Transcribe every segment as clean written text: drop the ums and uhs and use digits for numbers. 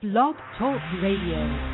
Blog Talk Radio.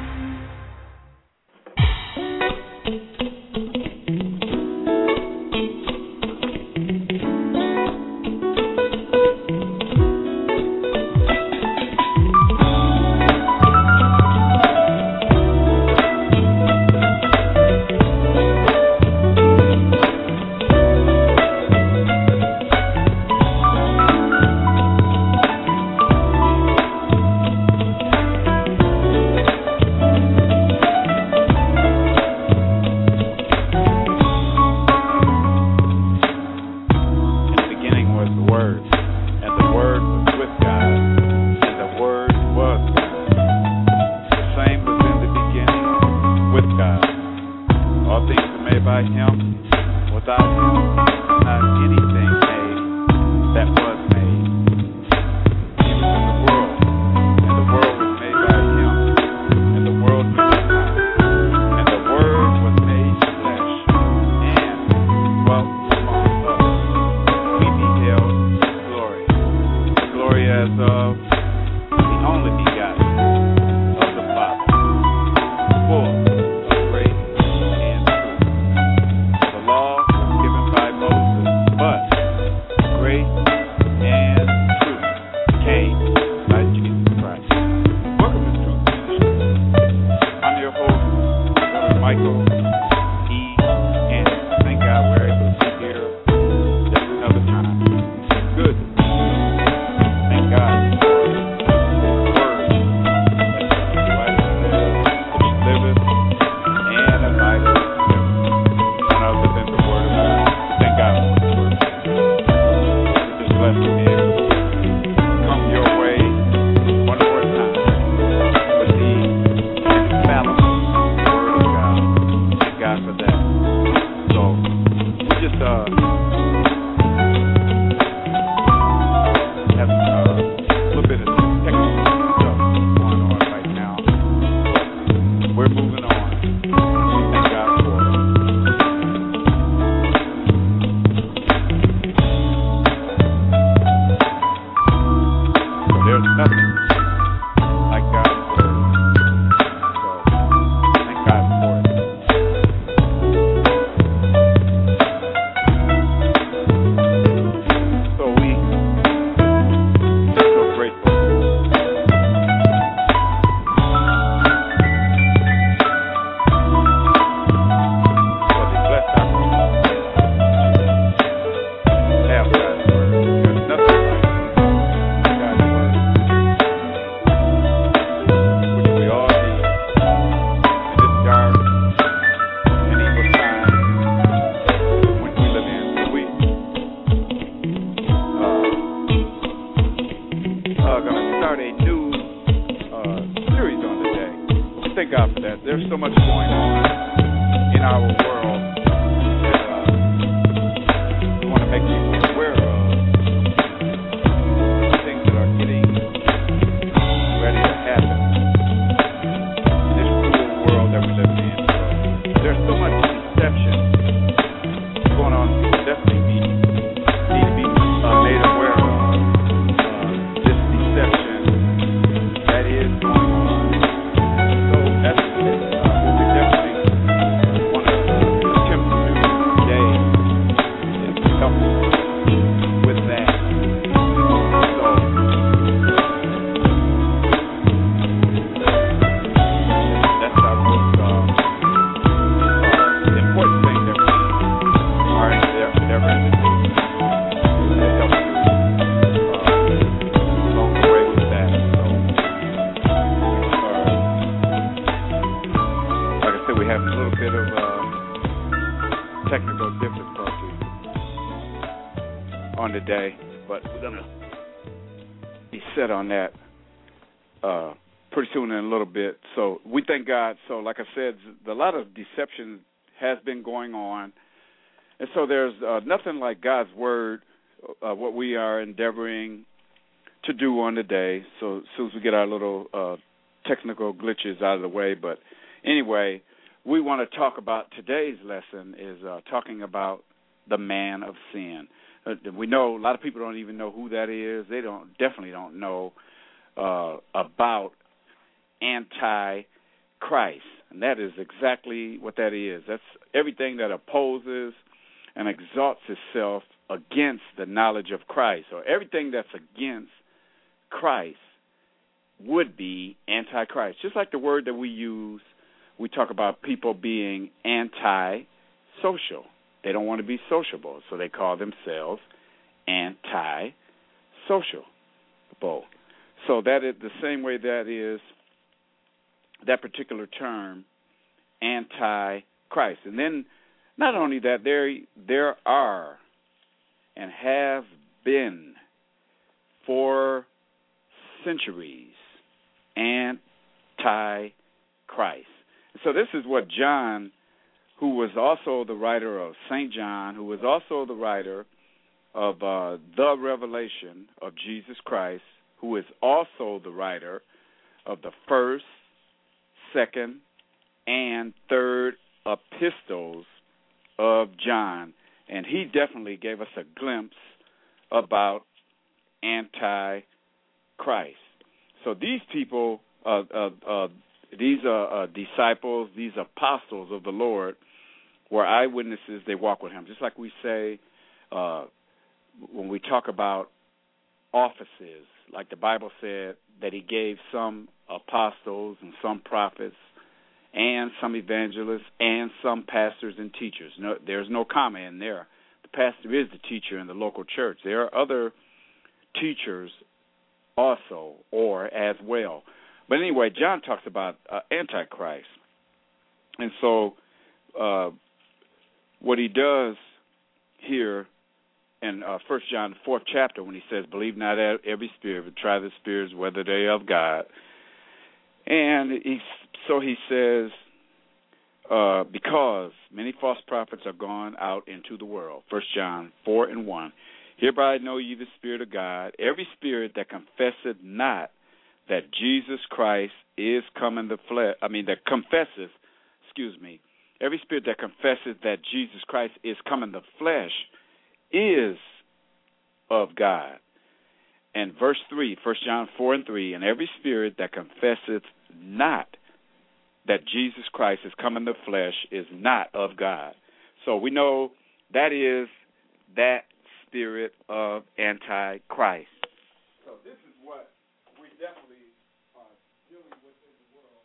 So, like I said, a lot of deception has been going on, and so there's nothing like God's word, what we are endeavoring to do on the day. So as soon as we get our little technical glitches out of the way, but anyway, we want to talk about today's lesson is talking about the man of sin. We know a lot of people don't even know who that is. They definitely don't know about anti-Christ. And that is exactly what that is. That's everything that opposes and exalts itself against the knowledge of Christ, or everything that's against Christ would be anti-Christ. Just like the word that we use, we talk about people being anti-social. They don't want to be sociable, so they call themselves anti-social. So that is the same way that is that particular term, anti-Christ. And then not only that, there are and have been for centuries anti-Christ. So this is what John, who was also the writer of St. John, who was also the writer of the Revelation of Jesus Christ, who is also the writer of the first, second, and third epistles of John. And he definitely gave us a glimpse about anti-Christ. So these people, these disciples, these apostles of the Lord, were eyewitnesses. They walk with him. Just like we say when we talk about offices, like the Bible said that he gave some apostles and some prophets and some evangelists and some pastors and teachers. No, there's no comma in there. The pastor is the teacher in the local church. There are other teachers also or as well. But anyway, John talks about Antichrist. And so what he does here in 1 John, the 4th chapter, when he says, believe not every spirit, but try the spirits whether they are of God. And so he says, because many false prophets are gone out into the world. 1 John 4:1. Hereby know ye the Spirit of God, every spirit that confesseth not that Jesus Christ is come in the flesh, every spirit that confesses that Jesus Christ is come in the flesh is of God. And verse 3, 1 John 4:3, and every spirit that confesseth not that Jesus Christ is come in the flesh is not of God. So we know that is that spirit of Antichrist. So this is what we definitely are dealing with in the world.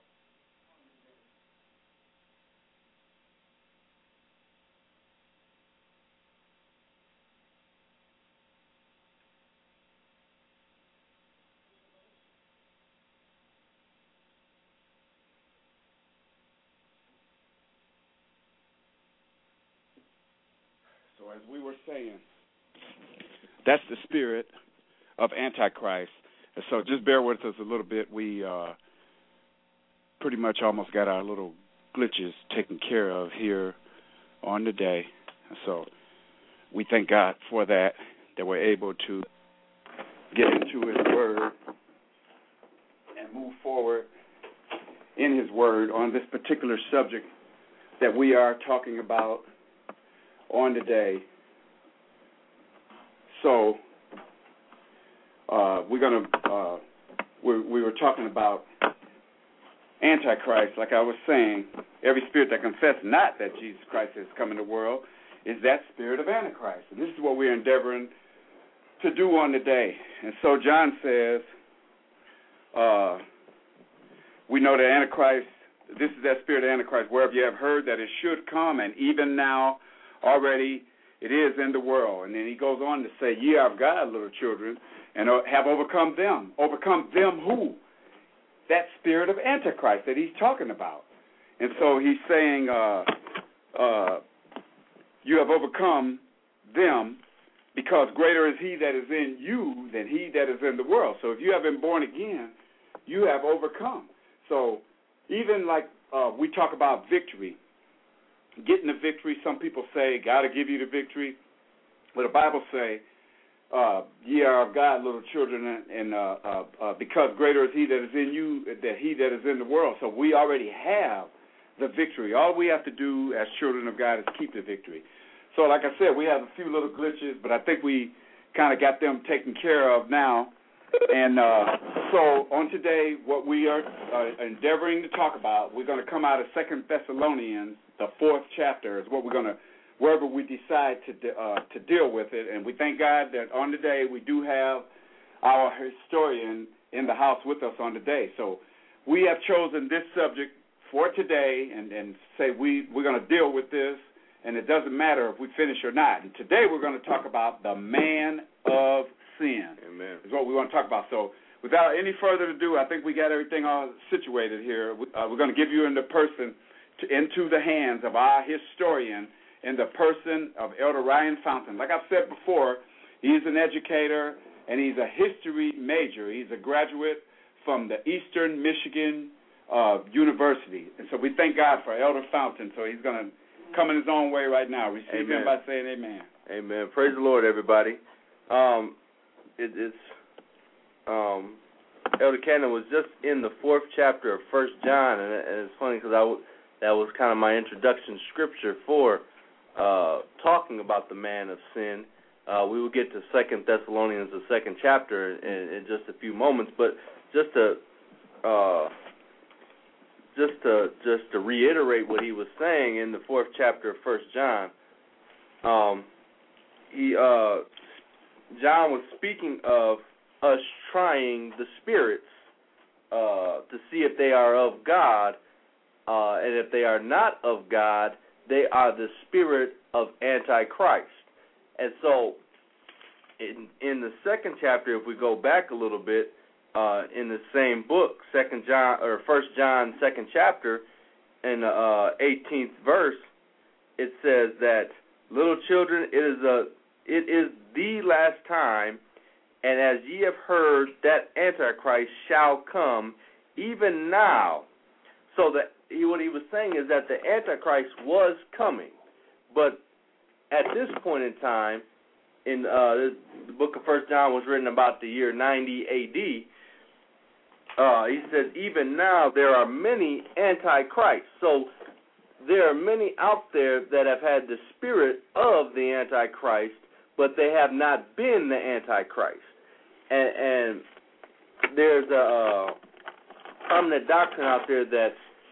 So as we were saying, that's the spirit of Antichrist. And so just bear with us a little bit. We pretty much almost got our little glitches taken care of here on the day. So we thank God for that we're able to get into his word and move forward in his word on this particular subject that we are talking about on the day. So we were talking about Antichrist. Like I was saying, every spirit that confesses not that Jesus Christ has come in the world is that spirit of Antichrist. And this is what we're endeavoring to do on the day. And so John says, we know that Antichrist, this is that spirit of Antichrist, wherever you have heard that it should come, and even now already it is in the world. And then he goes on to say, ye are of God, little children, and have overcome them. Overcome them who? That spirit of Antichrist that he's talking about. And so he's saying, you have overcome them because greater is he that is in you than he that is in the world. So if you have been born again, you have overcome. So even like we talk about victory, getting the victory, some people say, God will give you the victory. But the Bible say, ye are of God, little children, and because greater is he that is in you than he that is in the world. So we already have the victory. All we have to do as children of God is keep the victory. So like I said, we have a few little glitches, but I think we kind of got them taken care of now. And so on today, what we are endeavoring to talk about, we're going to come out of 2 Thessalonians, the 4th chapter is what we're going to, wherever we decide to deal with it. And we thank God that on today we do have our historian in the house with us on today. So we have chosen this subject for today and say we're going to deal with this, and it doesn't matter if we finish or not. And today we're going to talk about the man of sin. Amen. Is what we want to talk about. So without any further ado, I think we got everything all situated here. We're going to give you into the hands of our historian in the person of Elder Ryan Fountain. Like I've said before, he's an educator and he's a history major. He's a graduate from the Eastern Michigan University. And so we thank God for Elder Fountain. So he's going to come in his own way right now. Receive him by saying amen. Amen. Praise the Lord, everybody. Elder Cannon was just in the 4th chapter of 1 John, and it's funny because that was kind of my introduction scripture for talking about the man of sin. We will get to 2 Thessalonians, the 2nd chapter, in just a few moments, but just to reiterate what he was saying in the 4th chapter of 1 John, John was speaking of us trying the spirits to see if they are of God, and if they are not of God, they are the spirit of Antichrist. And so in the 2nd chapter, if we go back a little bit, in the same book, 1 John 2nd chapter, in the 18th verse, it says that, little children, it is the last time, and as ye have heard that Antichrist shall come, even now. So what he was saying is that the Antichrist was coming, but at this point in time, in the book of 1 John was written about the year 90 A.D., he says, even now there are many antichrists. So there are many out there that have had the spirit of the Antichrist, but they have not been the Antichrist. And there's a prominent doctrine out there that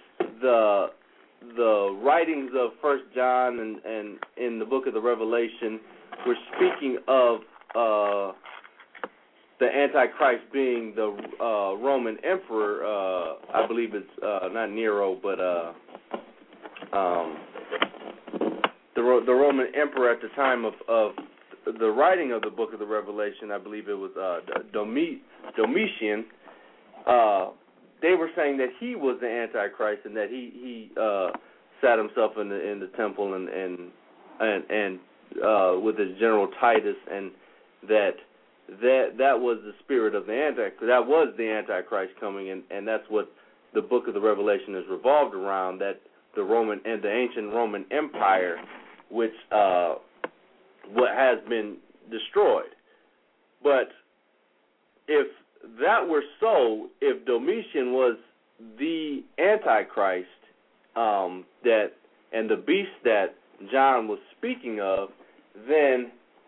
the writings of 1 John and in the book of the Revelation were speaking of the Antichrist being the Roman emperor. I believe it's not Nero, but the Roman emperor at the time of the writing of the book of the Revelation. I believe it was Domitian. They were saying that he was the Antichrist and that he sat himself in the temple and with his general Titus, and that was the spirit of the Antichrist. That was the Antichrist coming, and that's what the book of the Revelation is revolved around. That the ancient Roman Empire, which what has been destroyed. But if that were so, if Domitian was the Antichrist, and the beast that John was speaking of, then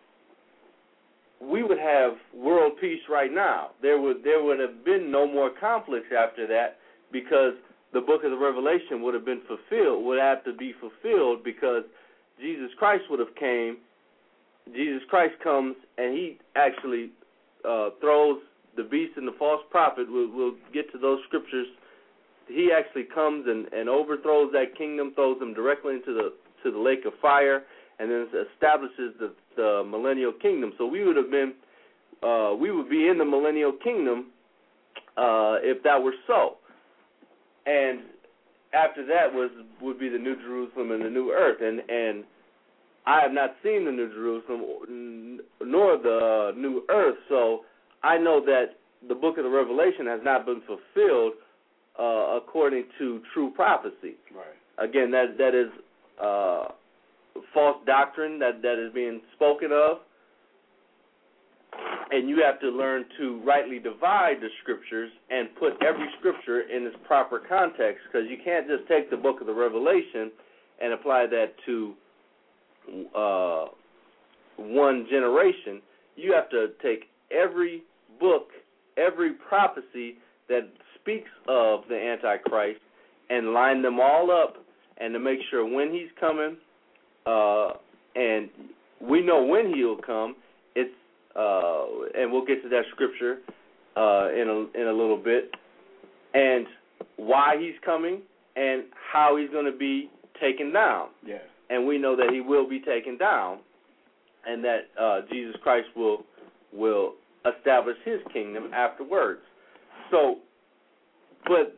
we would have world peace right now. There would have been no more conflicts after that, because the book of the Revelation would have to be fulfilled, because Jesus Christ would have came. Jesus Christ comes and he actually throws the beast and the false prophet. We'll get to those scriptures. He actually comes and overthrows that kingdom, throws them directly into the lake of fire, and then establishes the millennial kingdom. So we would be in the millennial kingdom if that were so. And after that would be the New Jerusalem and the New Earth. And I have not seen the New Jerusalem nor the New Earth, so I know that the book of the Revelation has not been fulfilled according to true prophecy. Right. Again, that is false doctrine that is being spoken of, and you have to learn to rightly divide the scriptures and put every scripture in its proper context, because you can't just take the book of the Revelation and apply that to one generation. You have to take every book every prophecy that speaks of the Antichrist and line them all up, and to make sure when he's coming, and we know when he'll come. It's and we'll get to that scripture in a little bit, and why he's coming and how he's going to be taken down. Yeah. And we know that he will be taken down, and that Jesus Christ will establish his kingdom afterwards. So, but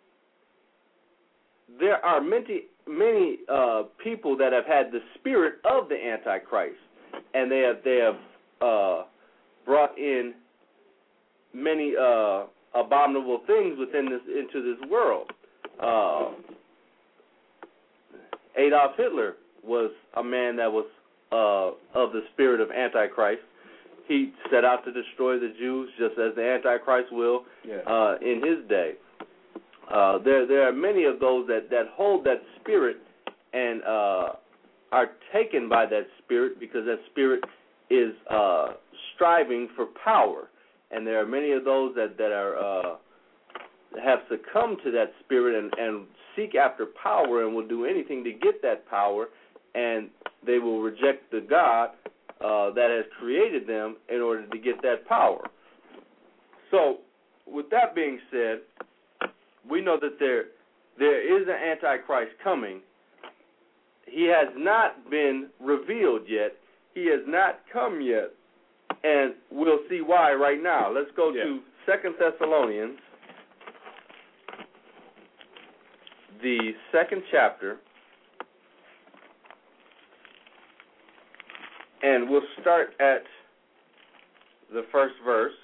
there are many people that have had the spirit of the Antichrist, and they have brought in many abominable things into this world. Adolf Hitler was a man that was of the spirit of Antichrist. He set out to destroy the Jews just as the Antichrist will in his day. There are many of those that hold that spirit and are taken by that spirit because that spirit is striving for power. And there are many of those that are have succumbed to that spirit and seek after power and will do anything to get that power, and they will reject the God that has created them in order to get that power. So, with that being said, we know that there is an Antichrist coming. He has not been revealed yet. He has not come yet, and we'll see why right now. Let's go to 2 Thessalonians, the 2nd chapter, and we'll start at the first verse.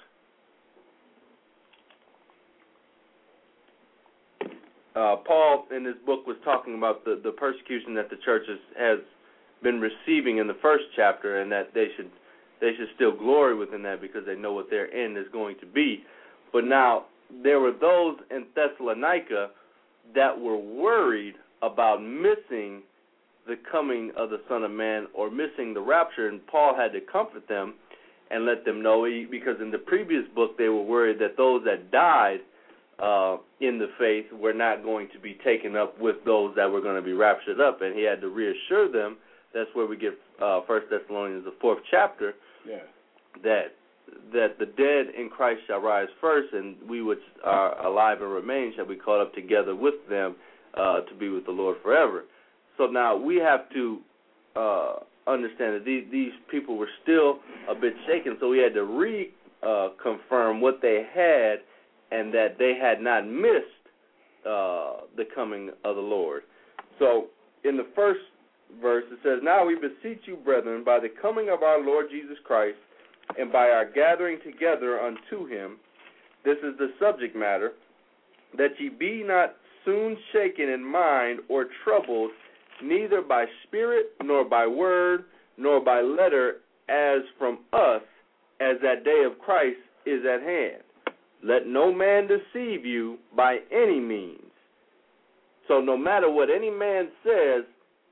Paul, in this book, was talking about the persecution that the church has been receiving in the first chapter, and that they should still glory within that because they know what their end is going to be. But now, there were those in Thessalonica that were worried about missing the coming of the Son of Man or missing the rapture, and Paul had to comfort them and let them know, because in the previous book they were worried that those that died in the faith were not going to be taken up with those that were going to be raptured up, and he had to reassure them. That's where we get 1 Thessalonians, the 4th chapter, that the dead in Christ shall rise first, and we which are alive and remain shall be caught up together with them to be with the Lord forever. So now we have to understand that these people were still a bit shaken, so we had to reconfirm what they had and that they had not missed the coming of the Lord. So in the first verse it says, "Now we beseech you, brethren, by the coming of our Lord Jesus Christ, and by our gathering together unto him," this is the subject matter, "that ye be not soon shaken in mind or troubled, neither by spirit, nor by word, nor by letter, as from us, as that day of Christ is at hand. Let no man deceive you by any means." So no matter what any man says,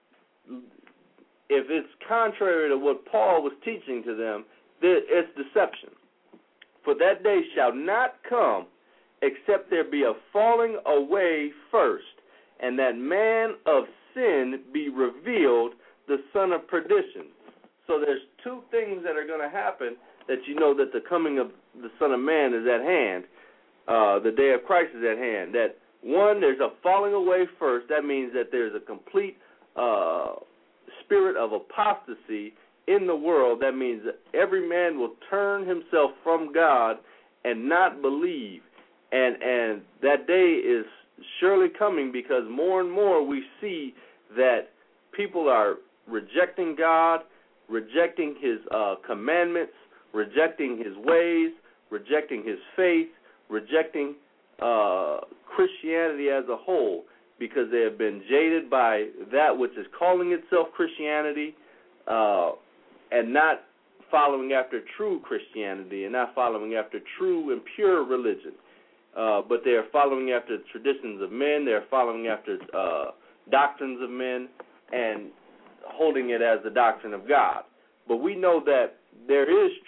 if it's contrary to what Paul was teaching to them, it's deception. "For that day shall not come, except there be a falling away first, and that man of sin be revealed, the son of perdition." So there's two things that are going to happen that you know that the coming of the Son of Man is at hand. The day of Christ is at hand. That one, there's a falling away first. That means that there's a complete spirit of apostasy in the world. That means that every man will turn himself from God and not believe. And that day is surely coming, because more and more we see that people are rejecting God, rejecting his commandments, rejecting his ways, rejecting his faith, rejecting Christianity as a whole, because they have been jaded by that which is calling itself Christianity, and not following after true Christianity and not following after true and pure religion. But they are following after traditions of men. They are following after doctrines of men and holding it as the doctrine of God. But we know that there is truth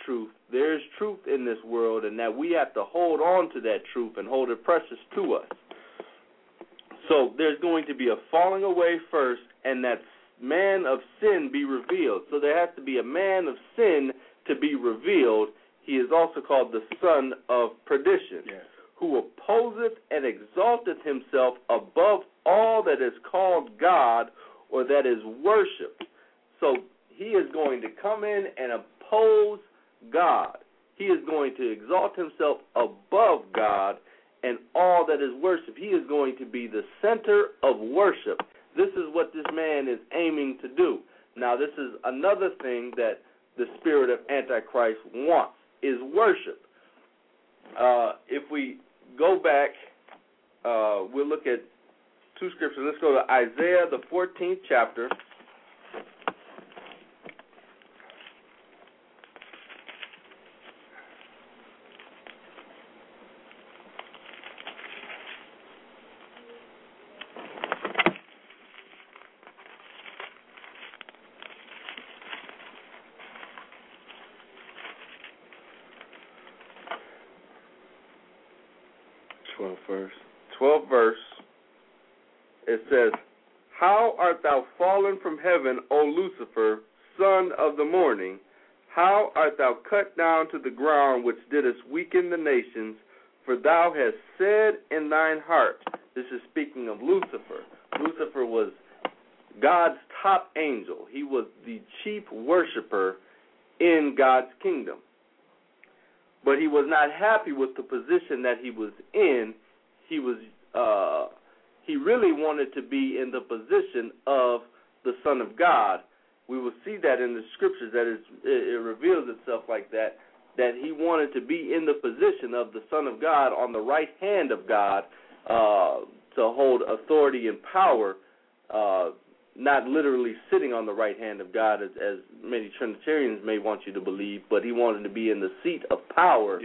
There is truth in this world, and that we have to hold on to that truth and hold it precious to us. So there's going to be a falling away first, and that man of sin be revealed. So there has to be a man of sin to be revealed. He is also called the son of perdition, who opposeth and exalteth himself above all that is called God or that is worshipped. So he is going to come in and oppose God. He is going to exalt himself above God and all that is worship. He is going to be the center of worship. This is what this man is aiming to do. Now, this is another thing that the spirit of Antichrist wants, is worship. If we go back, we'll look at two scriptures. Let's go to Isaiah, the 14th chapter. Twelfth verse, it says, How art thou fallen from heaven, O Lucifer, son of the morning? How art thou cut down to the ground, which didst weaken the nations? For thou hast said in thine heart. This is speaking of Lucifer. Lucifer was God's top angel. He was the chief worshiper in God's kingdom. But he was not happy with the position that he was in. He really wanted to be in the position of the Son of God. We will see that in the scriptures, that it reveals itself like that he wanted to be in the position of the Son of God on the right hand of God, to hold authority and power, not literally sitting on the right hand of God as many Trinitarians may want you to believe, but he wanted to be in the seat of power.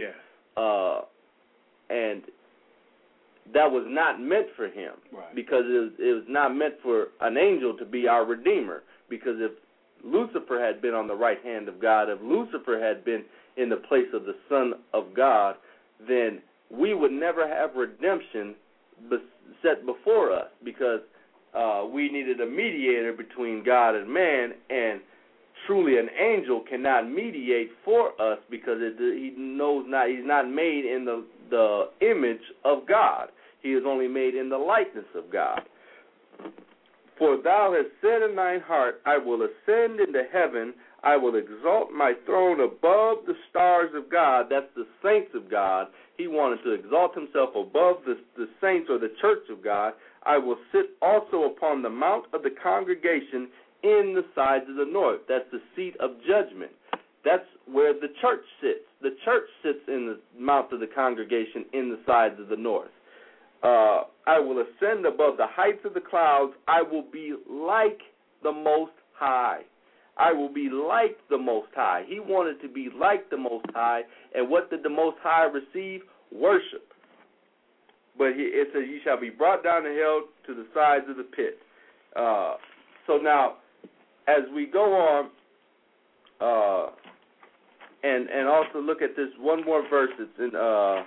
And that was not meant for him, because it was not meant for an angel to be our Redeemer. Because if Lucifer had been on the right hand of God, if Lucifer had been in the place of the Son of God, then we would never have redemption set before us, because we needed a mediator between God and man, and truly an angel cannot mediate for us, because he's not made in the image of God. He is only made in the likeness of God. For thou hast said in thine heart, I will ascend into heaven, I will exalt my throne above the stars of God. That's the saints of God. He wanted to exalt himself above the saints, or the church of God. I will sit also upon the mount of the congregation in the sides of the north. That's the seat of judgment. That's where the church sits. The church sits in the mount of the congregation in the sides of the north. I will ascend above the heights of the clouds. I will be like the Most High. I will be like the Most High. He wanted to be like the Most High. And what did the Most High receive? Worship. But it says, ye shall be brought down to hell to the sides of the pit. So now, as we go on, and also look at this one more verse. It's in,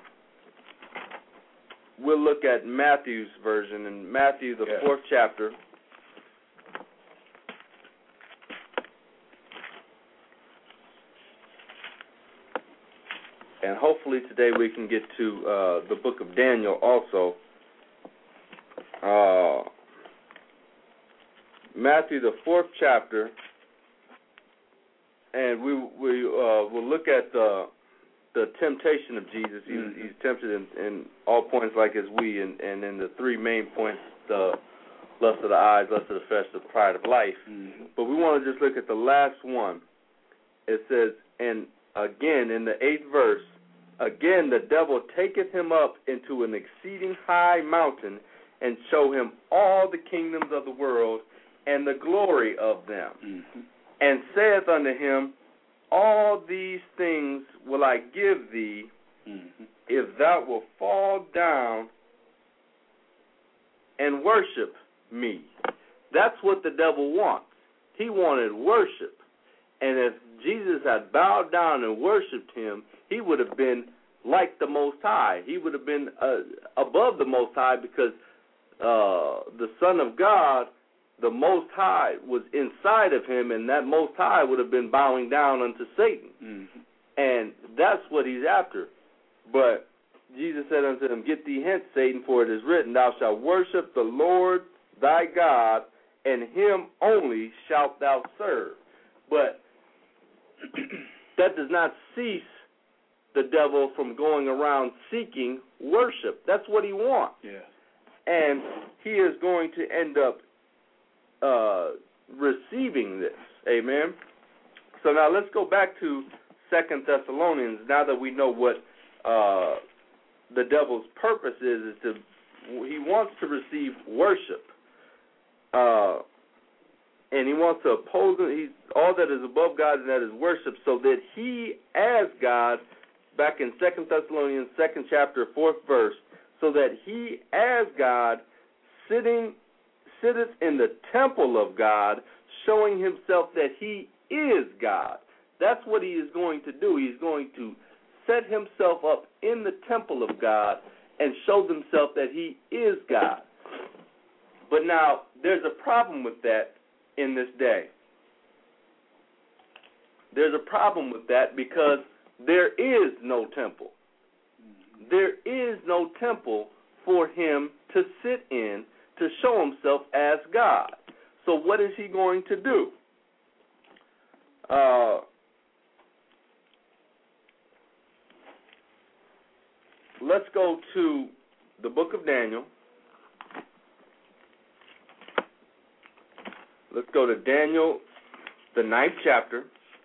we'll look at Matthew's version, in Matthew, the 4th chapter. And hopefully today we can get to the book of Daniel also. Matthew, the 4th chapter, and we will look at the temptation of Jesus. He's tempted in all points like as we, and in the three main points, the lust of the eyes, lust of the flesh, the pride of life. But we want to just look at the last one. It says, and again, in the 8th verse, again the devil taketh him up into an exceeding high mountain, and show him all the kingdoms of the world and the glory of them, and saith unto him, all these things will I give thee, if thou wilt fall down and worship me. That's what the devil wants. He wanted worship. And if Jesus had bowed down and worshipped him, he would have been like the Most High. He would have been above the Most High, because the Son of God, the Most High, was inside of him, and that Most High would have been bowing down unto Satan. Mm-hmm. And that's what he's after. But Jesus said unto him, Get thee hence, Satan, for it is written, Thou shalt worship the Lord thy God, and him only shalt thou serve. But that does not cease the devil from going around seeking worship. That's what he wants. Yeah. And he is going to end up receiving this. Amen? So now let's go back to 2 Thessalonians. Now that we know what the devil's purpose is he wants to receive worship. And he wants to oppose it. All that is above God, and that is worship, so that he, as God, back in 2 Thessalonians 2nd chapter, 4th verse, so that he, as God, sitteth in the temple of God, showing himself that he is God. That's what he is going to do. He's going to set himself up in the temple of God and show himself that he is God. But now, there's a problem with that in this day. There's a problem with that because there is no temple. There is no temple for him to sit in to show himself as God. So what is he going to do? Let's go to the book of Daniel. Let's go to Daniel, the 9th chapter.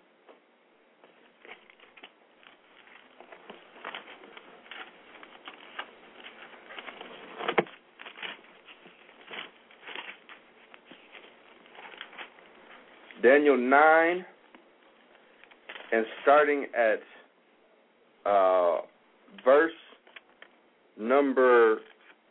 Daniel 9, and starting at verse number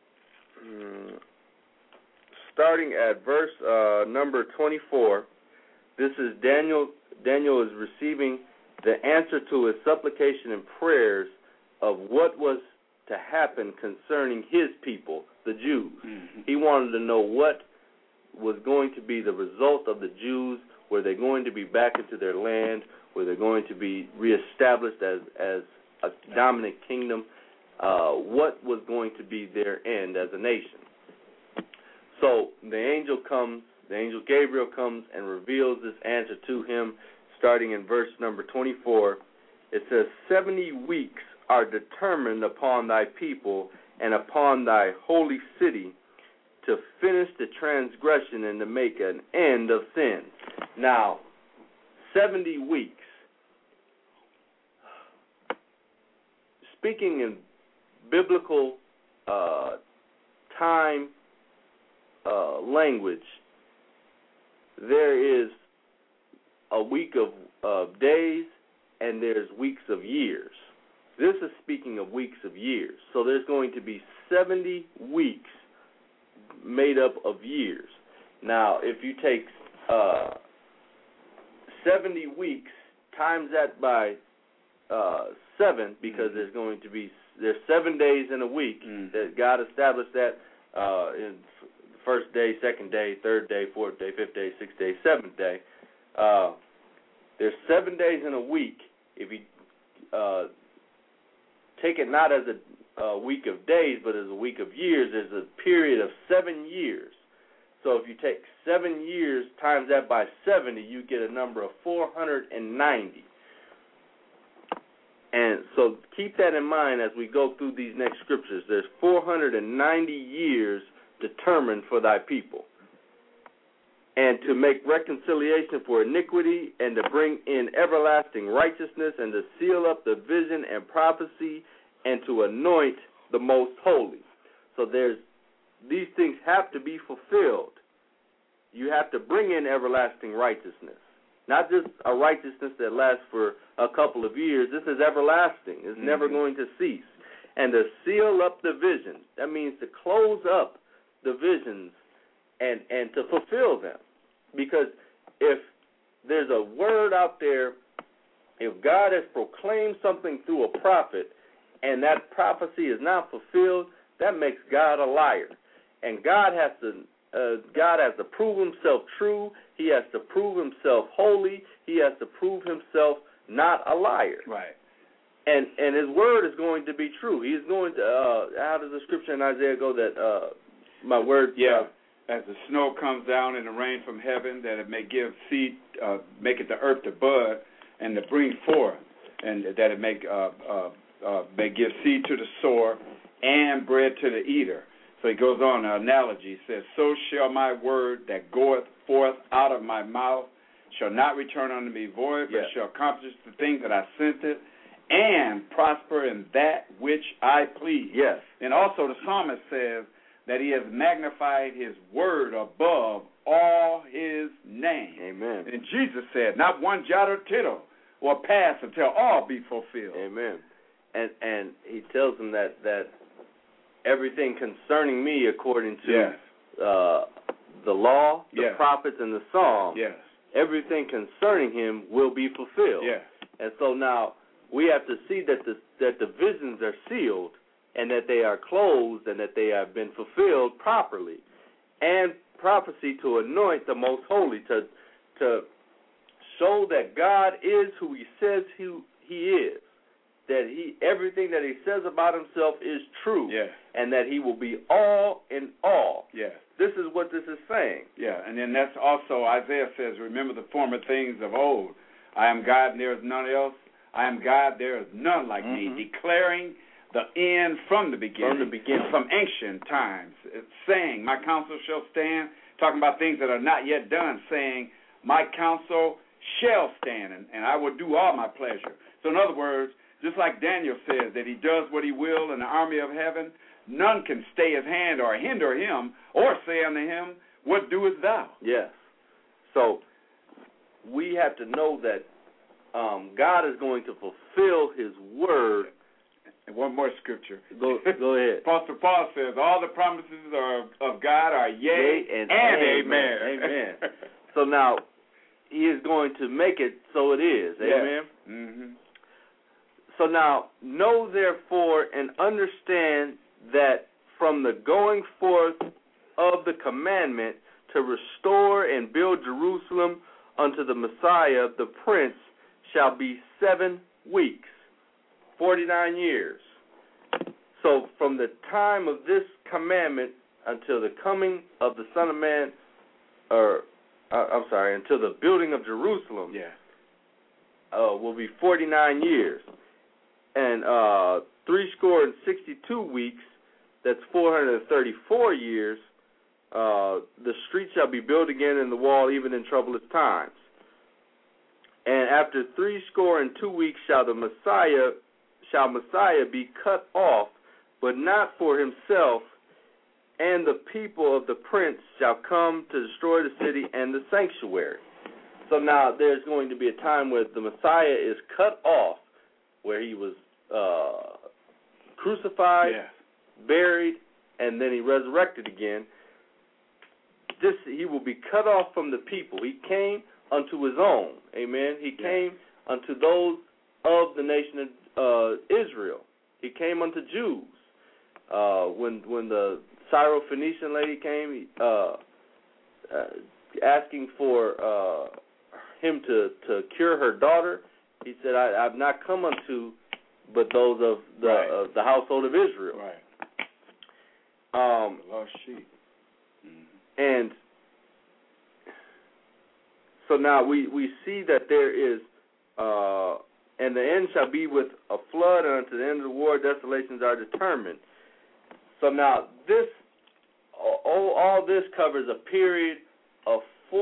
24. This is Daniel. Daniel is receiving the answer to his supplication and prayers of what was to happen concerning his people, the Jews. Mm-hmm. He wanted to know what was going to be the result of the Jews. Were they going to be back into their land? Were they going to be reestablished as a dominant kingdom? What was going to be their end as a nation? So the angel Gabriel comes and reveals this answer to him, starting in verse number 24. It says, 70 weeks are determined upon thy people and upon thy holy city to finish the transgression and to make an end of sin. Now, 70 weeks. Speaking in biblical time language, there is a week of days and there's weeks of years. This is speaking of weeks of years. So there's going to be 70 weeks made up of years. Now, if you take 70 weeks, times that by 7, because there's 7 days in a week. That God established that in first day, second day, third day, fourth day, fifth day, sixth day, seventh day. There's 7 days in a week. If you take it not as a week of days, but as a week of years, there's a period of 7 years. So if you take 7 years times that by 70, you get a number of 490. And so keep that in mind as we go through these next scriptures. There's 490 years determined for thy people. And to make reconciliation for iniquity, and to bring in everlasting righteousness, and to seal up the vision and prophecy, and to anoint the most holy. So these things have to be fulfilled. You have to bring in everlasting righteousness. Not just a righteousness that lasts for a couple of years. This is everlasting. It's never going to cease. And to seal up the vision. That means to close up the visions and to fulfill them. Because if there's a word out there. If God has proclaimed something through a prophet and that prophecy is not fulfilled, that makes God a liar. And God has to prove himself true. He has to prove himself holy. He has to prove himself not a liar. Right. And his word is going to be true. He is going to, how does the scripture in Isaiah go that my word... as the snow comes down and the rain from heaven, that it may give seed, make it the earth to bud and to bring forth, and that it may give seed to the sower and bread to the eater. So he goes on, an analogy, he says, so shall my word that goeth forth out of my mouth shall not return unto me void, but shall accomplish the thing that I sent it, and prosper in that which I please. Yes. And also the psalmist says that he has magnified his word above all his name. Amen. And Jesus said, not one jot or tittle will pass until all be fulfilled. Amen. And he tells them that everything concerning me, according to the law, the prophets, and the Psalms, everything concerning him will be fulfilled. Yes. And so now we have to see that the visions are sealed and that they are closed and that they have been fulfilled properly. And prophecy to anoint the most holy, to show that God is who he says he is, that everything that he says about himself is true, and that he will be all in all. Yes. This is what this is saying. Yeah, and then that's also, Isaiah says, remember the former things of old. I am God and there is none else. I am God, there is none like me, declaring the end from the beginning, from ancient times, saying, my counsel shall stand, talking about things that are not yet done, saying, my counsel shall stand, and I will do all my pleasure. So in other words, just like Daniel says that he does what he will in the army of heaven, none can stay his hand or hinder him or say unto him, what doest thou? Yes. So we have to know that God is going to fulfill his word. And one more scripture. Go ahead. Apostle Paul says, all the promises of God are yea and amen. Amen. So now, he is going to make it so it is. Amen? Yes. Mm-hmm. So now, know therefore and understand that from the going forth of the commandment to restore and build Jerusalem unto the Messiah, the Prince, shall be 7 weeks, 49 years. So from the time of this commandment until the coming of the Son of Man, until the building of Jerusalem, will be 49 years. And 62 weeks, that's 434 years, the street shall be built again in the wall, even in troublous times. And after 62 weeks shall Messiah be cut off, but not for himself, and the people of the Prince shall come to destroy the city and the sanctuary. So now there's going to be a time where the Messiah is cut off, where he was crucified, buried, and then he resurrected again. He will be cut off from the people. He came unto his own. Amen. He came unto those of the nation of Israel. He came unto Jews. When the Syro-Phoenician lady came asking for him to cure her daughter, he said, I've not come unto but those of the household of Israel. Right. Lost sheep. And so now we see that there is, and the end shall be with a flood, and unto the end of the war desolations are determined. So now all this covers a period of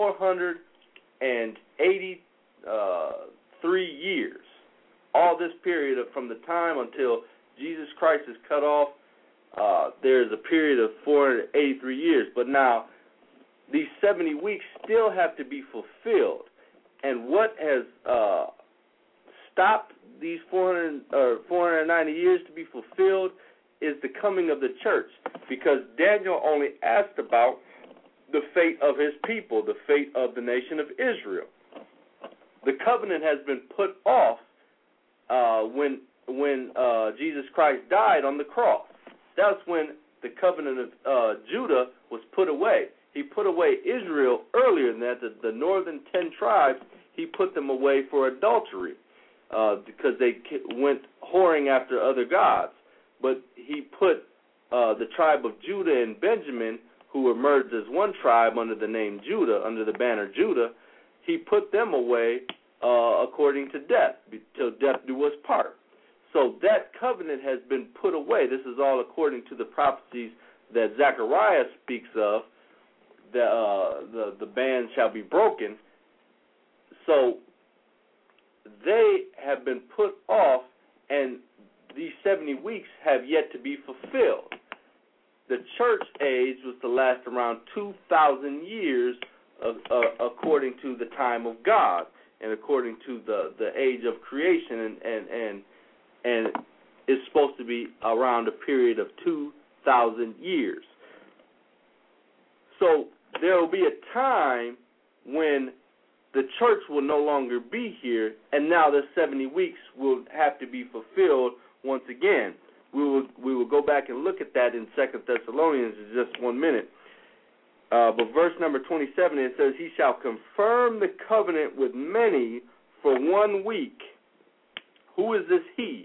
483 years. All this period from the time until Jesus Christ is cut off, there is a period of 483 years. But now, these 70 weeks still have to be fulfilled. And what has stopped these 490 years to be fulfilled is the coming of the church. Because Daniel only asked about the fate of his people, the fate of the nation of Israel. the covenant has been put off when Jesus Christ died on the cross. That's when the covenant of Judah was put away. He put away Israel earlier than that. The northern 10 tribes, he put them away for adultery because they went whoring after other gods. But he put the tribe of Judah and Benjamin, who were merged as one tribe under the name Judah, under the banner Judah, he put them away according to death, till death do us part. So that covenant has been put away. This is all according to the prophecies that Zechariah speaks of, the band shall be broken. So they have been put off, and these 70 weeks have yet to be fulfilled. The church age was to last around 2,000 years according to the time of God and according to the age of creation, and it's supposed to be around a period of 2,000 years. So there will be a time when the church will no longer be here, and now the 70 weeks will have to be fulfilled once again. We will go back and look at that in 2 Thessalonians in just 1 minute. But verse number 27, it says, he shall confirm the covenant with many for 1 week. Who is this he?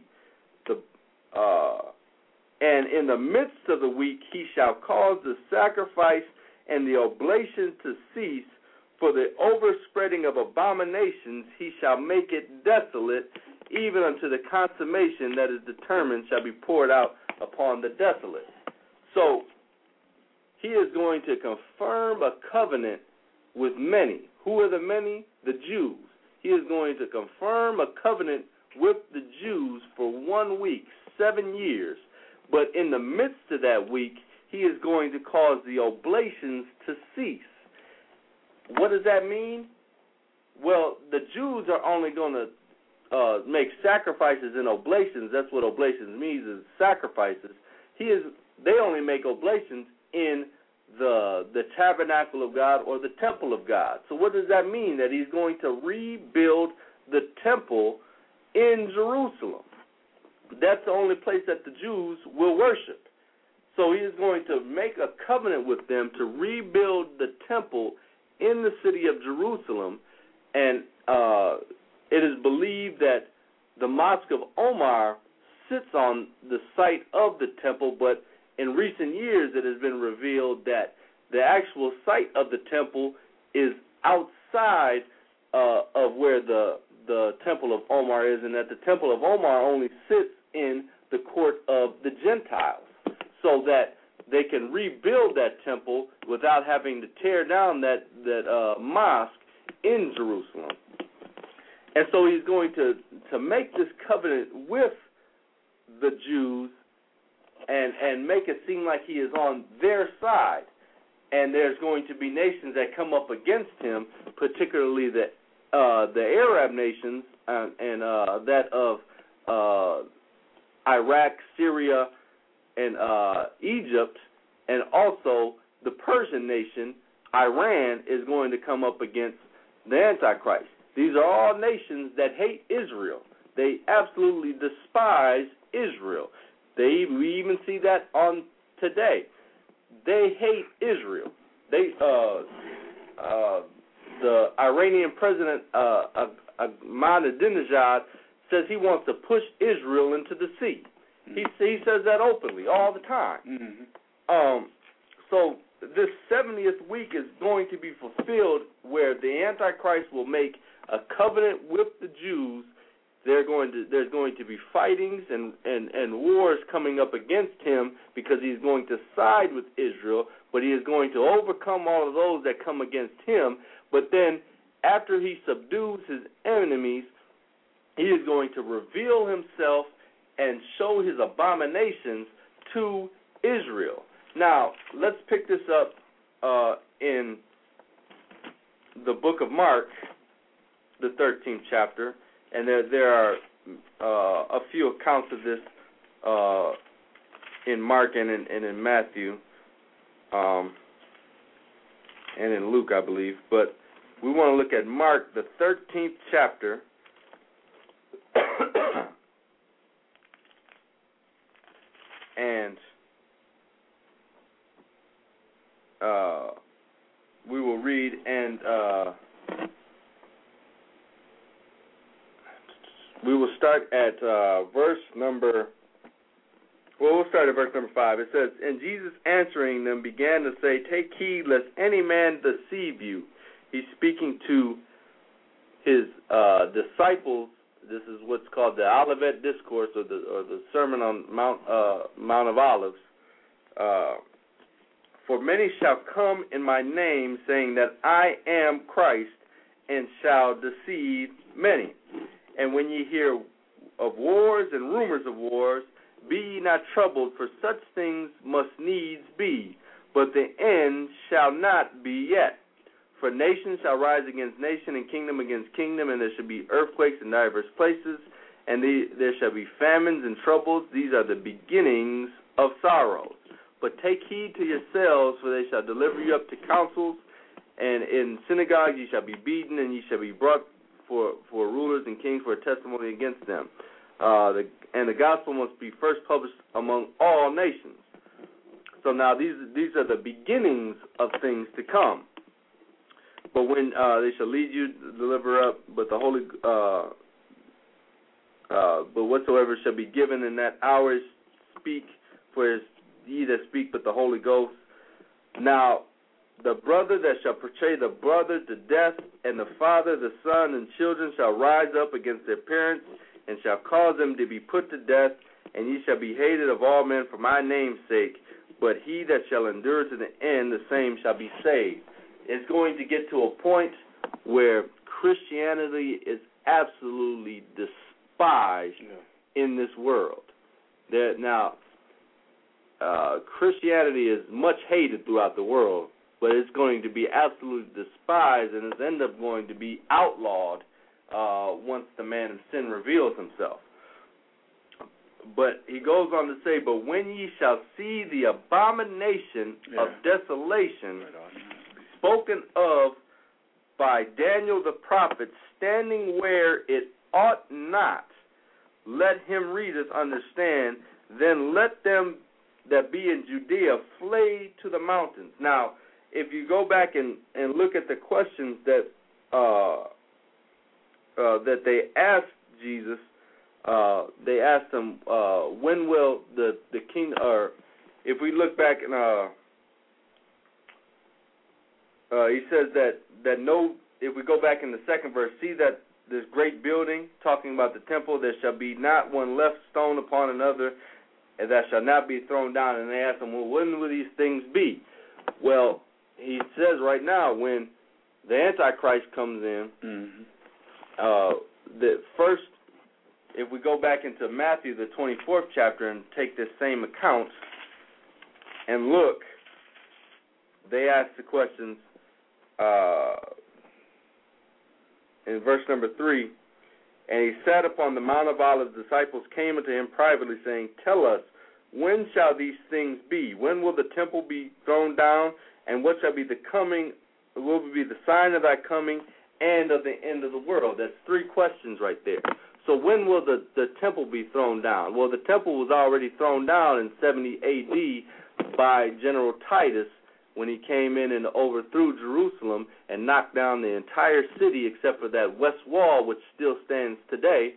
And in the midst of the week he shall cause the sacrifice and the oblation to cease. For the overspreading of abominations he shall make it desolate, even unto the consummation that is determined shall be poured out upon the desolate. So he is going to confirm a covenant with many. Who are the many? The Jews. He is going to confirm a covenant with the Jews for 1 week, 7 years. But in the midst of that week, he is going to cause the oblations to cease. What does that mean? Well, the Jews are only going to make sacrifices and oblations. That's what oblations means, is sacrifices. They only make oblations in the tabernacle of God or the temple of God. So what does that mean? That he's going to rebuild the temple in Jerusalem. That's the only place that the Jews will worship. So he is going to make a covenant with them to rebuild the temple in the city of Jerusalem, and it is believed that the Mosque of Omar sits on the site of the temple, but in recent years it has been revealed that the actual site of the temple is outside of where the temple of Omar is, and that the temple of Omar only sits in the court of the Gentiles, so that they can rebuild that temple without having to tear down that mosque in Jerusalem. And so he's going to make this covenant with the Jews and make it seem like he is on their side. And there's going to be nations that come up against him, particularly the Arab nations and that of Iraq, Syria, and Egypt, and also the Persian nation, Iran, is going to come up against the Antichrist. These are all nations that hate Israel. They absolutely despise Israel. We even see that on today. They hate Israel. The Iranian president, Ahmadinejad, says he wants to push Israel into the sea. He says that openly all the time. Mm-hmm. So this 70th week is going to be fulfilled where the Antichrist will make a covenant with the Jews. There's going to be fightings and wars coming up against him because he's going to side with Israel, but he is going to overcome all of those that come against him. But then after he subdues his enemies, he is going to reveal himself and show his abominations to Israel. Now, let's pick this up in the book of Mark, the 13th chapter, and there are a few accounts of this in Mark and in Matthew and in Luke, I believe. But we want to look at Mark, the 13th chapter. And we will read, and we will start at verse number 5. It says, "And Jesus answering them began to say, Take heed lest any man deceive you." He's speaking to his disciples. This is what's called the Olivet Discourse, or the Sermon on Mount of Olives. "For many shall come in my name, saying that I am Christ, and shall deceive many. And when ye hear of wars and rumors of wars, be ye not troubled, for such things must needs be, but the end shall not be yet. For nation shall rise against nation, and kingdom against kingdom, and there shall be earthquakes in divers places, and there shall be famines and troubles. These are the beginnings of sorrows. But take heed to yourselves, for they shall deliver you up to councils, and in synagogues ye shall be beaten, and ye shall be brought for rulers and kings for a testimony against them. And the gospel must be first published among all nations." So now these are the beginnings of things to come. "But when they shall lead you, deliver up, but the holy, but whatsoever shall be given in that hour, speak, for it is ye that speak, but the Holy Ghost. Now the brother that shall betray the brother to death, and the father, the son, and children shall rise up against their parents, and shall cause them to be put to death, and ye shall be hated of all men for my name's sake. But he that shall endure to the end, the same shall be saved." It's going to get to a point where Christianity is absolutely despised in this world. Christianity is much hated throughout the world, but it's going to be absolutely despised, and it's end up going to be outlawed once the man of sin reveals himself. But he goes on to say, "But when ye shall see the abomination of desolation spoken of by Daniel the prophet, standing where it ought not, let him readers understand, then let them that be in Judea flee to the mountains." Now, if you go back and look at the questions that they asked Jesus, they asked him, when will the king, or if we look back and he says that no, if we go back in the second verse, "See that this great building," talking about the temple, "there shall be not one left stone upon another, and that shall not be thrown down." And they asked him, "Well, when will these things be?" Well, he says right now, when the Antichrist comes in, that first, if we go back into Matthew, the 24th chapter, and take this same account and look, they ask the questions in verse number 3, "And he sat upon the Mount of Olives, disciples came unto him privately, saying, Tell us, when shall these things be? When will the temple be thrown down? And what shall be the sign of thy coming and of the end of the world?" That's three questions right there. So when will the temple be thrown down? Well, the temple was already thrown down in 70 A.D. by General Titus, when he came in and overthrew Jerusalem and knocked down the entire city except for that west wall, which still stands today.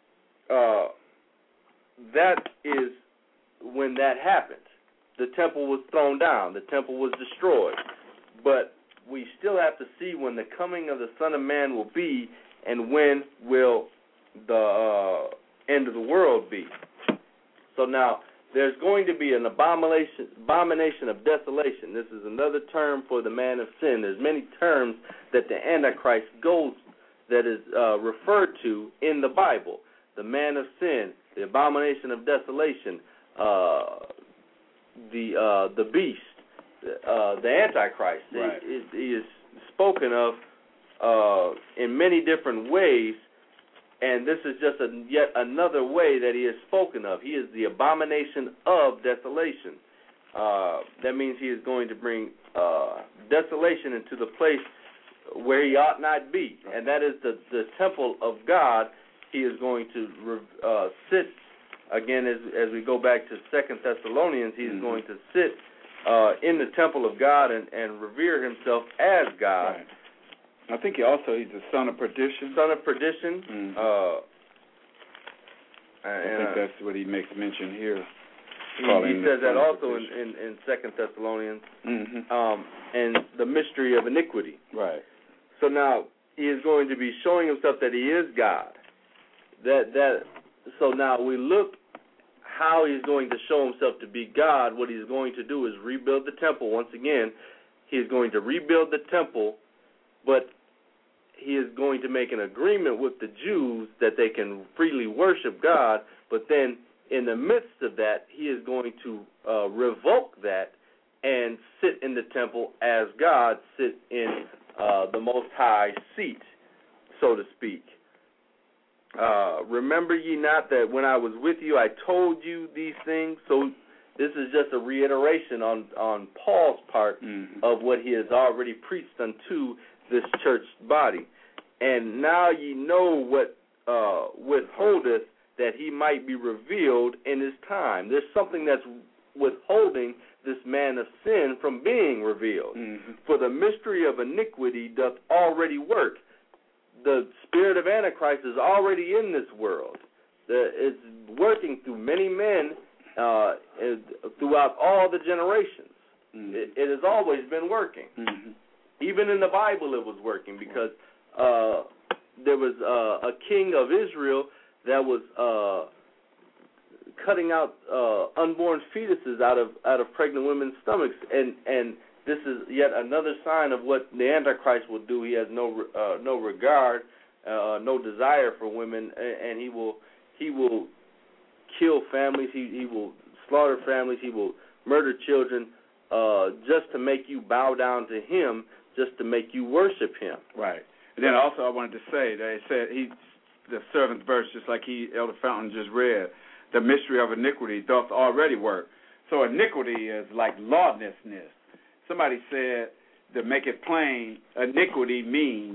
That is when that happened. The temple was thrown down. The temple was destroyed. But we still have to see when the coming of the Son of Man will be, and when will the end of the world be. So now, there's going to be an abomination of desolation. This is another term for the man of sin. There's many terms that the Antichrist goes, that is referred to in the Bible. The man of sin, the abomination of desolation, the beast, the Antichrist. Right. He is spoken of in many different ways. And this is just yet another way that he is spoken of. He is the abomination of desolation. That means he is going to bring desolation into the place where he ought not be, and that is the temple of God. He is going to sit, again, as we go back to 2 Thessalonians, he's going to sit in the temple of God and revere himself as God. Right. I think he's the son of perdition. Son of perdition. Mm-hmm. I think that's what he makes mention here. He says that also in 2 Thessalonians. Mm-hmm. And the mystery of iniquity. Right. So now he is going to be showing himself that he is God. So now we look how he's going to show himself to be God. What he's going to do is rebuild the temple. Once again, he is going to rebuild the temple, but he is going to make an agreement with the Jews that they can freely worship God, but then in the midst of that, he is going to revoke that and sit in the temple as God, sit in the Most High seat, so to speak. Remember ye not that when I was with you, I told you these things? So this is just a reiteration on Paul's part of what he has already preached unto this church body. And now ye know what withholdeth, that he might be revealed in his time. There's something that's withholding this man of sin from being revealed. Mm-hmm. For the mystery of iniquity doth already work. The spirit of Antichrist is already in this world. It's working through many men throughout all the generations. Mm-hmm. It has always been working. Mm-hmm. Even in the Bible it was working, because there was a king of Israel that was cutting out unborn fetuses out of pregnant women's stomachs, and this is yet another sign of what the Antichrist will do. He has no regard, no desire for women, and he will kill families. He will slaughter families. He will murder children, just to make you bow down to him, just to make you worship him. Right. And then also I wanted to say that it said the seventh verse, just like Elder Fountain just read, the mystery of iniquity doth already work. So iniquity is like lawlessness. Somebody said, to make it plain, iniquity means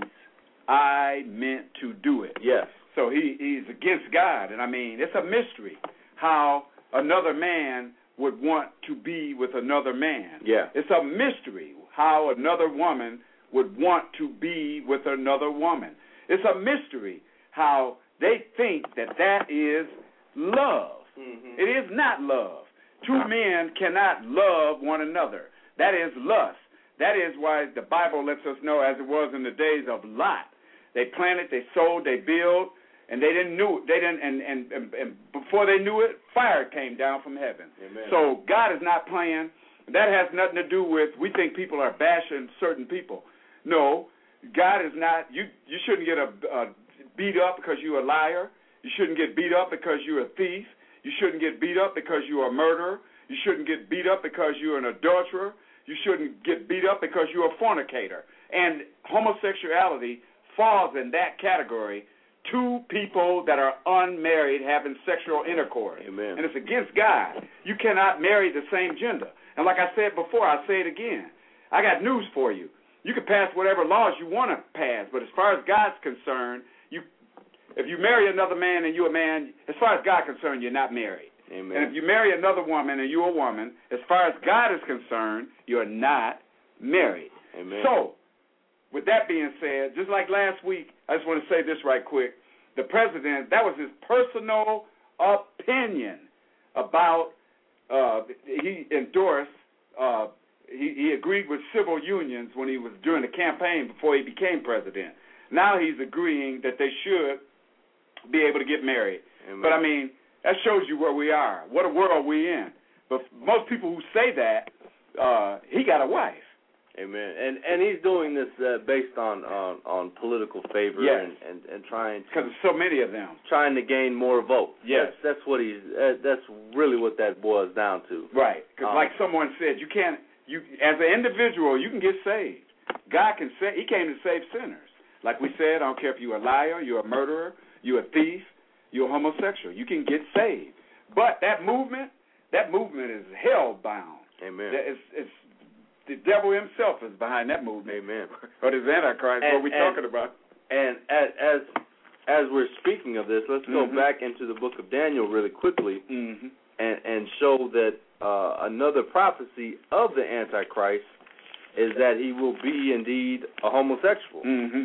I meant to do it. Yes. So he's against God. And I mean, it's a mystery how another man would want to be with another man. Yeah. It's a mystery how another woman would want to be with another woman. It's a mystery how they think that is love. Mm-hmm. It is not love. Two men cannot love one another. That is lust. That is why the Bible lets us know, as it was in the days of Lot. They planted, they sowed, they built, and they didn't know it. And before they knew it, fire came down from heaven. Amen. So God is not playing. That has nothing to do with, we think people are bashing certain people. No, God is not. You shouldn't get beat up because you're a liar. You shouldn't get beat up because you're a thief. You shouldn't get beat up because you're a murderer. You shouldn't get beat up because you're an adulterer. You shouldn't get beat up because you're a fornicator. And homosexuality falls in that category. Two people that are unmarried having sexual intercourse. Amen. And it's against God. You cannot marry the same gender. And like I said before, I'll say it again. I got news for you. You can pass whatever laws you want to pass, but as far as God's concerned, if you marry another man and you're a man, as far as God's concerned, you're not married. Amen. And if you marry another woman and you're a woman, as far as God is concerned, you're not married. Amen. So, with that being said, just like last week, I just want to say this right quick. The president, that was his personal opinion about, he endorsed, he agreed with civil unions when he was during the campaign before he became president. Now he's agreeing that they should be able to get married. Amen. But, I mean, that shows you where we are, what a world we're in. But most people who say that, he got a wife. Amen. And he's doing this based on political favor. Yes. and trying to, because there's so many of them, trying to gain more votes. Yes. That's what that's really what that boils down to. Right. Because like someone said, you as an individual, you can get saved. God can he came to save sinners. Like we said, I don't care if you're a liar, you're a murderer, you're a thief, you're a homosexual. You can get saved. But that movement is hell bound. Amen. It's the devil himself is behind that movement. Amen. Or this Antichrist, what we're talking about. And as we're speaking of this, let's go back into the book of Daniel really quickly and show that another prophecy of the Antichrist is that he will be indeed a homosexual.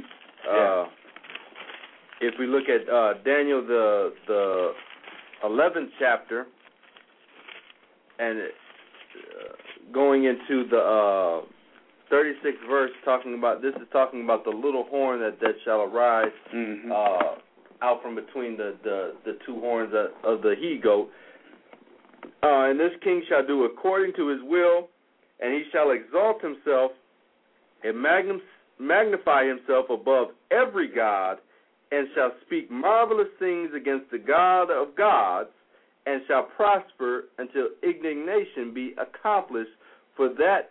If we look at Daniel, the 11th chapter, and going into the 36th verse, talking about the little horn that shall arise out from between the two horns of the he-goat. And this king shall do according to his will, and he shall exalt himself and magnify himself above every god, and shall speak marvelous things against the God of gods, and shall prosper until indignation be accomplished, for that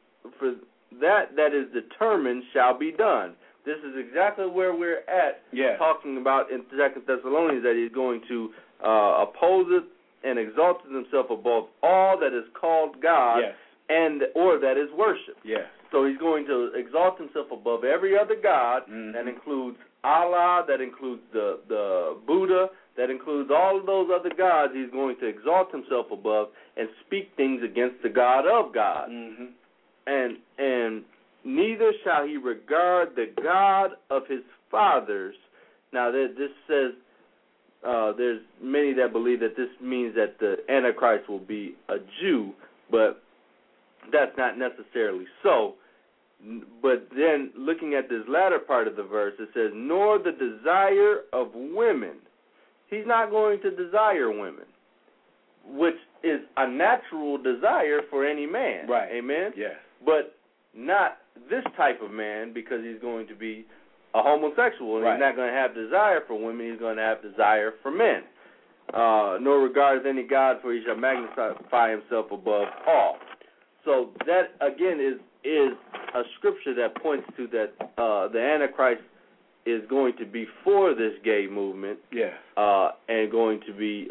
is determined shall be done. This is exactly where we're at, talking about in 2 Thessalonians, that he's going to oppose it and exalt himself above all that is called God or that is worshipped. So he's going to exalt himself above every other god. That includes Allah, that includes the Buddha, that includes all of those other gods. He's going to exalt himself above and speak things against the God of gods. And neither shall he regard the God of his fathers. Now, this says, there's many that believe that this means that the Antichrist will be a Jew, but that's not necessarily so. But then, looking at this latter part of the verse, it says, nor the desire of women. He's not going to desire women, which is a natural desire for any man. Right. Amen? Yes. But not this type of man, because he's going to be a homosexual, and he's not going to have desire for women. He's going to have desire for men. Nor regards any god, for he shall magnify himself above all. So that, again, is a scripture that points to that the Antichrist is going to be for this gay movement, and going to be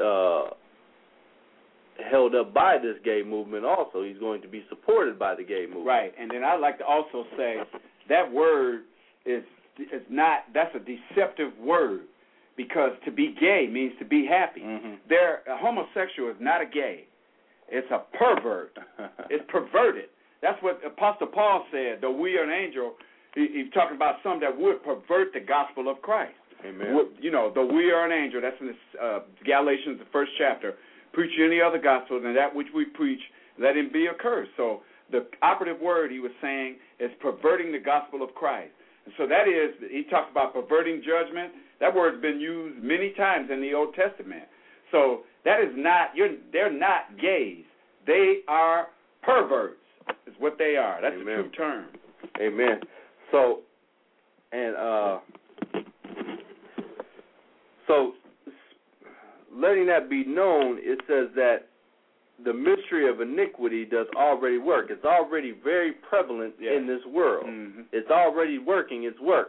held up by this gay movement also. He's going to be supported by the gay movement. Right, and then I'd like to also say that word is not, that's a deceptive word, because to be gay means to be happy. A homosexual is not a gay. It's a pervert. It's perverted. That's what Apostle Paul said. Though we are an angel, he's talking about some that would pervert the gospel of Christ. Amen. Though we are an angel, that's in Galatians, the 1st chapter, preach any other gospel than that which we preach, let him be accursed. So the operative word he was saying is perverting the gospel of Christ. And so that is, he talks about perverting judgment. That word's been used many times in the Old Testament. So that is not, they're not gays. They are perverts, is what they are. That's the true term. Amen. So, letting that be known, it says that the mystery of iniquity does already work. It's already very prevalent in this world. It's already working its work.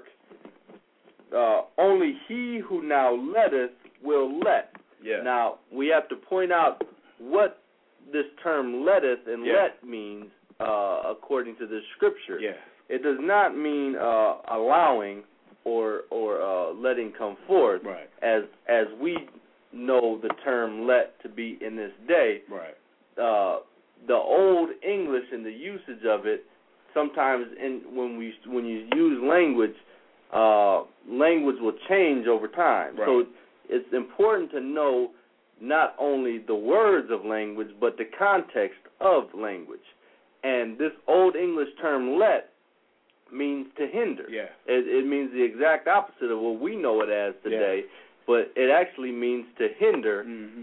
Only he who now letteth will let. Now, we have to point out what this term letteth and let means according to this scripture. It does not mean allowing or letting come forth, as we know the term let to be in this day. The old English and the usage of it, sometimes when you use language, language will change over time. So it's important to know not only the words of language, but the context of language. And this old English term let means to hinder. It means the exact opposite of what we know it as today, but it actually means to hinder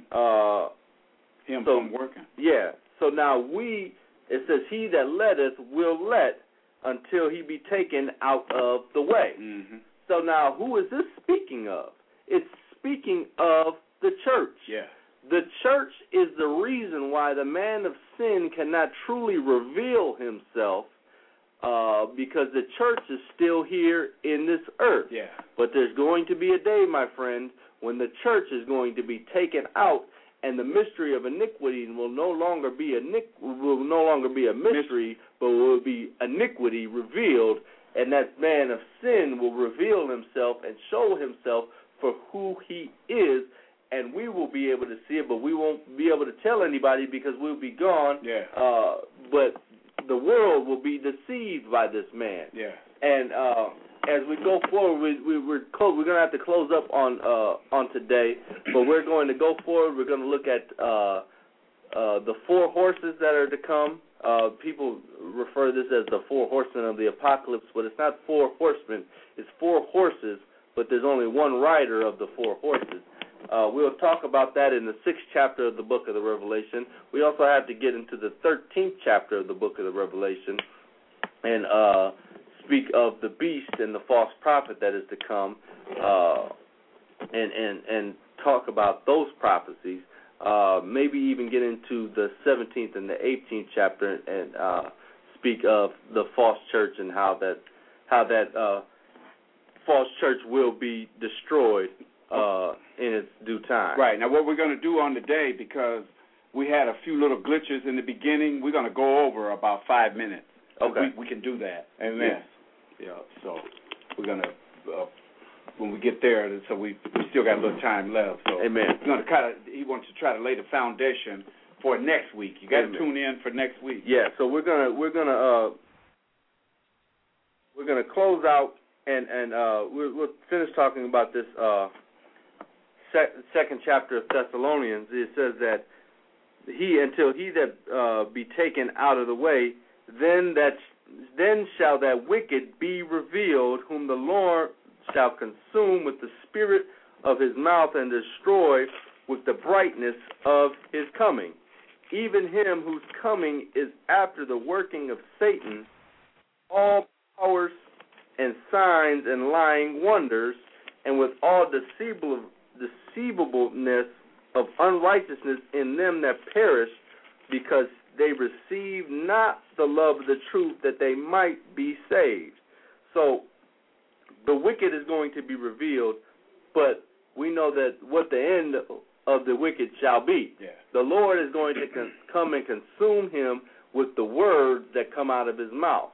him from working. So now it says, he that letteth will let until he be taken out of the way. So now who is this speaking of? It's speaking of the church. The church is the reason why the man of sin cannot truly reveal himself, because the church is still here in this earth. But there's going to be a day, my friend, when the church is going to be taken out, and the mystery of iniquity will no longer be a mystery, but will be iniquity revealed, and that man of sin will reveal himself and show himself for who he is, and we will be able to see it, but we won't be able to tell anybody because we'll be gone. Yeah. But the world will be deceived by this man. Yeah. And as we go forward, we're going to have to close up on today, but we're going to go forward. We're going to look at the 4 horses that are to come. People refer this as the 4 horsemen of the apocalypse, but it's not 4 horsemen. It's 4 horses, but there's only one rider of the 4 horses. We'll talk about that in the 6th chapter of the book of the Revelation. We also have to get into the 13th chapter of the book of the Revelation and speak of the beast and the false prophet that is to come, and talk about those prophecies. Maybe even get into the 17th and the 18th chapter and speak of the false church and how that false church will be destroyed in its due time. Right. Now, what we're going to do on the day, because we had a few little glitches in the beginning, we're going to go over about 5 minutes. Okay. We can do that. Amen. Yes. Yeah. So we're going to, when we get there, so we still got a little time left. So Amen. We're going to he wants to try to lay the foundation for next week. You got to tune in for next week. Yeah. So we're gonna close out and we'll finish talking about this second chapter of Thessalonians. It says that until he that be taken out of the way, then shall that wicked be revealed, whom the Lord shall consume with the spirit of his mouth and destroy with the brightness of his coming. Even him whose coming is after the working of Satan, all powers and signs and lying wonders, and with all deceivableness of unrighteousness in them that perish, because they receive not the love of the truth, that they might be saved. So the wicked is going to be revealed, but we know that what the end of the wicked shall be. Yeah. The Lord is going to come and consume him with the words that come out of his mouth.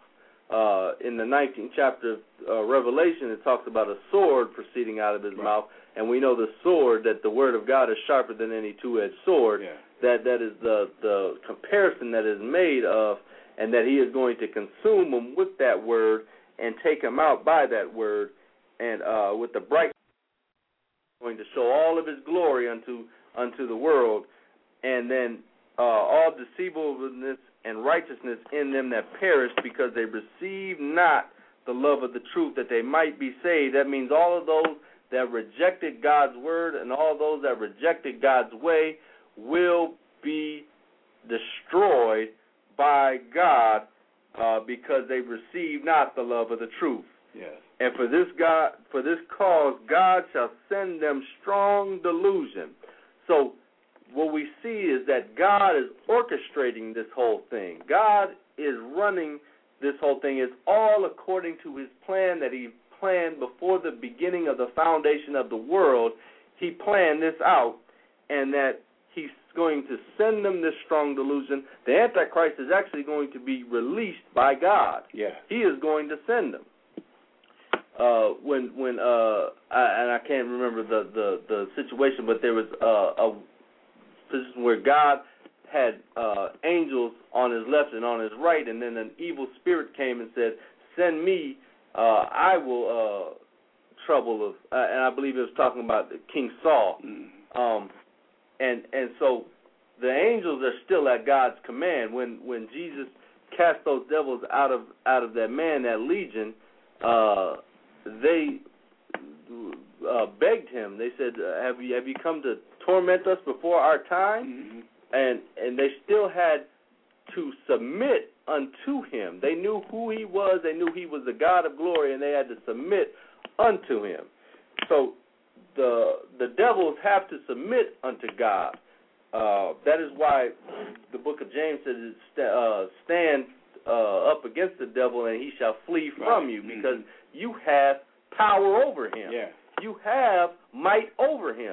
In the 19th chapter of Revelation, it talks about a sword proceeding out of his mouth, and we know the sword, that the word of God is sharper than any two-edged sword. Yeah. That is the comparison that is made of, and that he is going to consume them with that word and take them out by that word, and with the bright going to show all of his glory unto the world, and then all deceivableness and righteousness in them that perish, because they receive not the love of the truth, that they might be saved. That means all of those that rejected God's word and all those that rejected God's way will be destroyed by God, because they receive not the love of the truth. Yes. And for this cause, God shall send them strong delusion. So what we see is that God is orchestrating this whole thing. God is running this whole thing. It's all according to his plan that he planned before the beginning of the foundation of the world. He planned this out, and that he's going to send them this strong delusion. The Antichrist is actually going to be released by God. Yeah. He is going to send them. I can't remember the situation, but there was a position where God had angels on his left and on his right, and then an evil spirit came and said, "Send me, I will trouble of." And I believe it was talking about King Saul. And so the angels are still at God's command. When Jesus cast those devils out of that man, that legion, they begged him. They said, "Have you come to torment us before our time?" Mm-hmm. And they still had to submit unto him. They knew who he was. They knew he was the God of glory, and they had to submit unto him. So the devils have to submit unto God. That is why the book of James says, stand up against the devil, and he shall flee from you, because you have power over him. Yeah. You have might over him.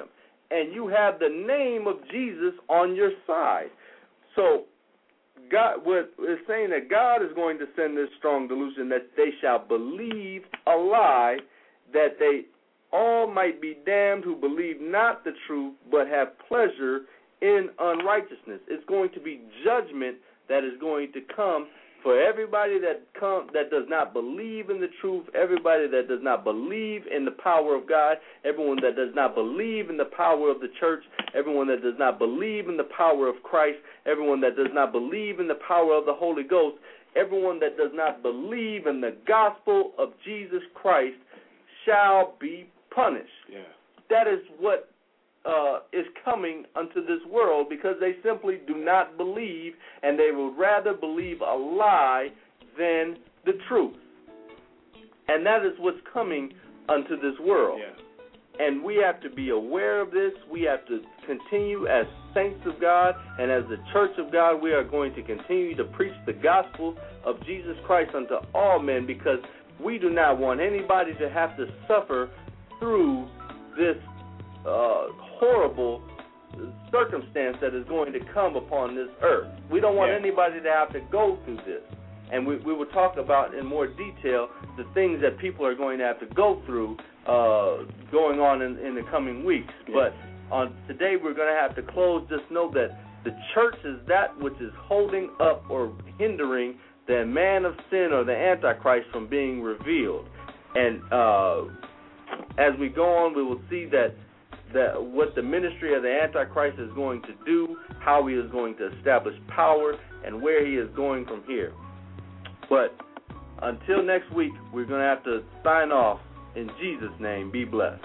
and you have the name of Jesus on your side. So God, what is saying that God is going to send this strong delusion that they shall believe a lie, that they all might be damned who believe not the truth, but have pleasure in unrighteousness. It's going to be judgment that is going to come for everybody that does not believe in the truth, everybody that does not believe in the power of God, everyone that does not believe in the power of the church, everyone that does not believe in the power of Christ, everyone that does not believe in the power of the Holy Ghost, everyone that does not believe in the gospel of Jesus Christ shall be punished. Yeah. That is what is coming unto this world, because they simply do not believe, and they would rather believe a lie than the truth. And that is what's coming unto this world. Yeah. And we have to be aware of this. We have to continue as saints of God and as the church of God. We are going to continue to preach the gospel of Jesus Christ unto all men, because we do not want anybody to have to suffer through this horrible circumstance that is going to come upon this earth. We don't want anybody to have to go through this. And we will talk about in more detail the things that people are going to have to go through going on in the coming weeks. But on today we're going to have to close. Just know that the church is that which is holding up or hindering the man of sin or the Antichrist from being revealed. And as we go on, we will see that what the ministry of the Antichrist is going to do, how he is going to establish power, and where he is going from here. But until next week, we're going to have to sign off. In Jesus' name, be blessed.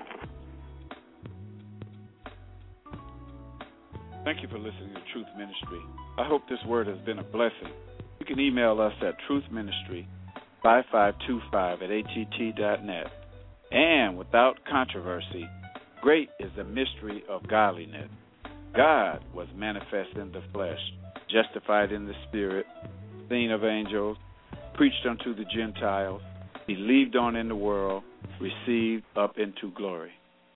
Thank you for listening to Truth Ministry. I hope this word has been a blessing. You can email us at truthministry5525@att.net. And without controversy, great is the mystery of godliness. God was manifest in the flesh, justified in the spirit, seen of angels, preached unto the Gentiles, believed on in the world, received up into glory.